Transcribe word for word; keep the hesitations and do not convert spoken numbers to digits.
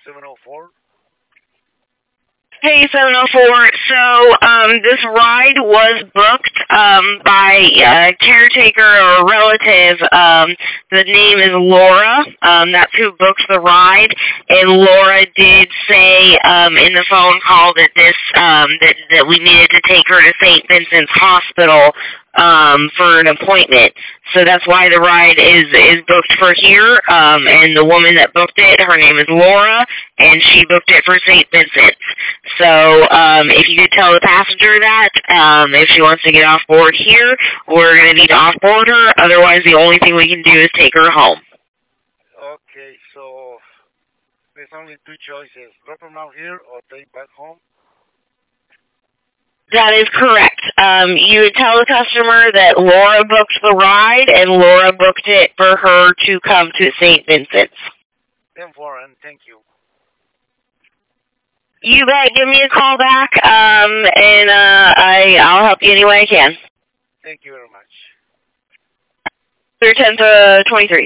seven oh four. Hey, seven oh four. So, um, this ride was booked, um, by a caretaker or a relative. Um, the name is Laura. Um, that's who books the ride. And Laura did say, um, in the phone call that this, um, that, that we needed to take her to Saint Vincent's Hospital, um, for an appointment. So that's why the ride is, is booked for here. Um, and the woman that booked it, her name is Laura, and she booked it for Saint Vincent's. So, um, if you could tell the passenger that, um, if she wants to get off board here, we're going to need to off-board her. Otherwise, the only thing we can do is take her home. Okay, so there's only two choices. Drop them out here or take back home? That is correct. Um, you would tell the customer that Laura booked the ride, and Laura booked it for her to come to Saint Vincent's. ten four, and thank you. You bet. Give me a call back, um, and uh, I, I'll help you any way I can. Thank you very much. ten to twenty-three.